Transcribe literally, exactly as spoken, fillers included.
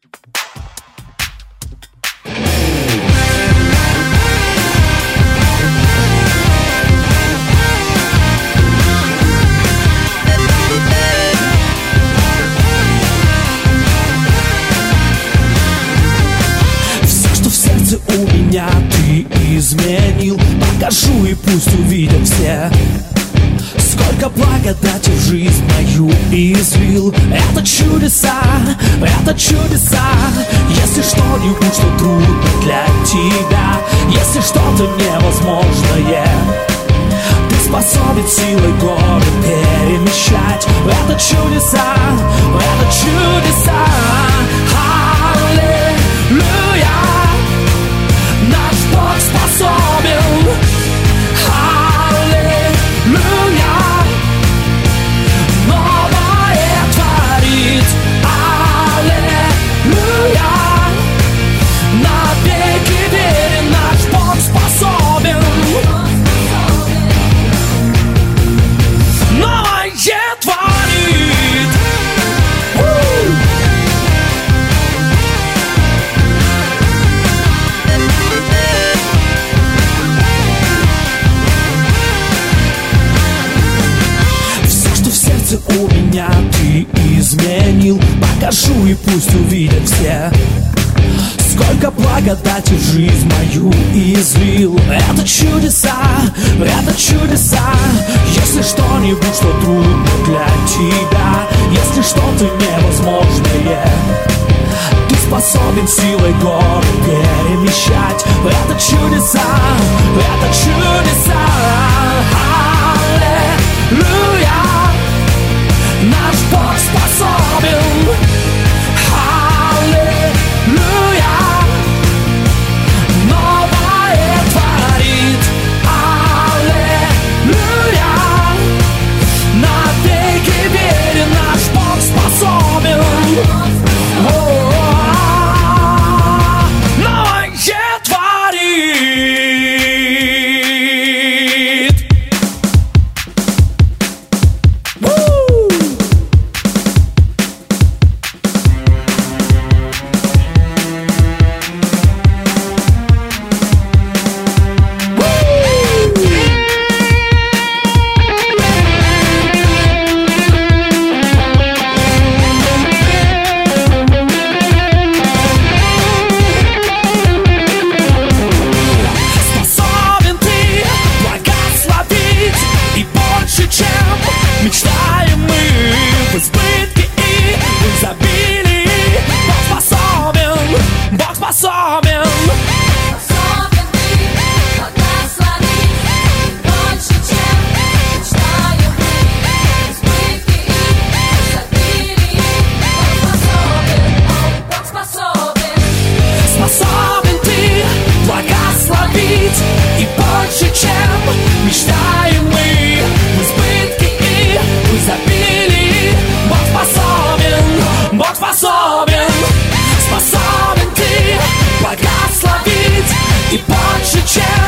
У меня ты изменил, покажу и пусть увидят все. Сколько благодати в жизнь мою излил. Это чудеса, это чудеса. Если что-нибудь, что трудно для тебя, если что-то невозможное, ты способен силой горы перемещать. Это чудеса, это чудеса. Аллилуйя. Наш Бог способен, аллилуйя, новое творит, аллилуйя, навеки верен, наш Бог способен, новое творит. У меня ты изменил, покажу и пусть увидят все. Сколько благодати в жизнь мою излил. Это чудеса, это чудеса. Если что-нибудь, что трудно для тебя, если что-то невозможное, ты способен силой горы перемещать. Это чудеса, это чудеса. Аллилуйя. Наш Бог способен, аллилуйя, новое творит, аллилуйя, навеки верен, наш Бог способен, новое творит. Мечтаем мы в избытке и в изобилии. Бог способен, Бог способен. Способен ты благословить больше, чем мечтаем мы в избытке и в изобилии. Бог способен, Бог способен. Способен ты благословить и больше, чем мечтаем мы в избытке. Изобилии. Бог способен, Бог способен, способен ты благословить и больше, чем